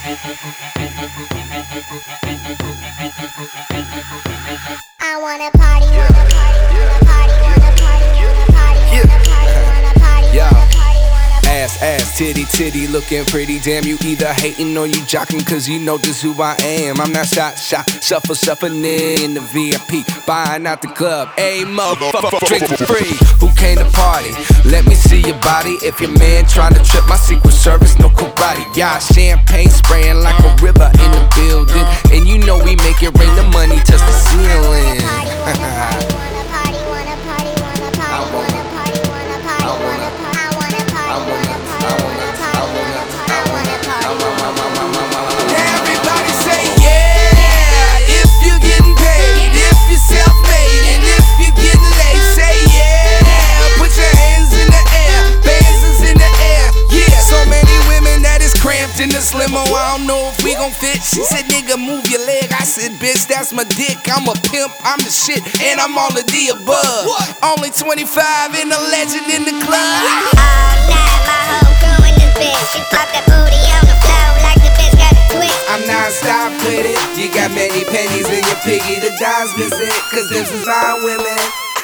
I wanna party, wanna party, wanna party, wanna party, wanna party, wanna party, wanna party, wanna party, wanna party. Ass, titty, titty, looking pretty. Damn, you either hating or you jocking, cause you know just who I am. I'm not shot, shuffling in the VIP, buying out the club. Ayy, motherfucker, drink for free. Who came to party? Let me see your body. If your man tryna trip my Secret Service, no karate. Y'all champagne spraying like a river in the building. And you know we make it rain, the money touch the ceiling. Everybody say yeah, if you're getting paid, if you're self-made, and if you're getting laid, say yeah. Put your hands in the air, bands is in the air. Yeah, so many women that is cramped in the limo. I don't know if we gon' fit. She said, nigga, move your leg. I said, bitch, that's my dick. I'm a pimp, I'm the shit, and I'm all of the above. Only 25 and a legend in the club. All night, my whole crew in this bitch. She pop that booty on the floor like the bitch got a twist. I'm non-stop with it. You got many pennies in your piggy, the dimes missing, cause this is my women.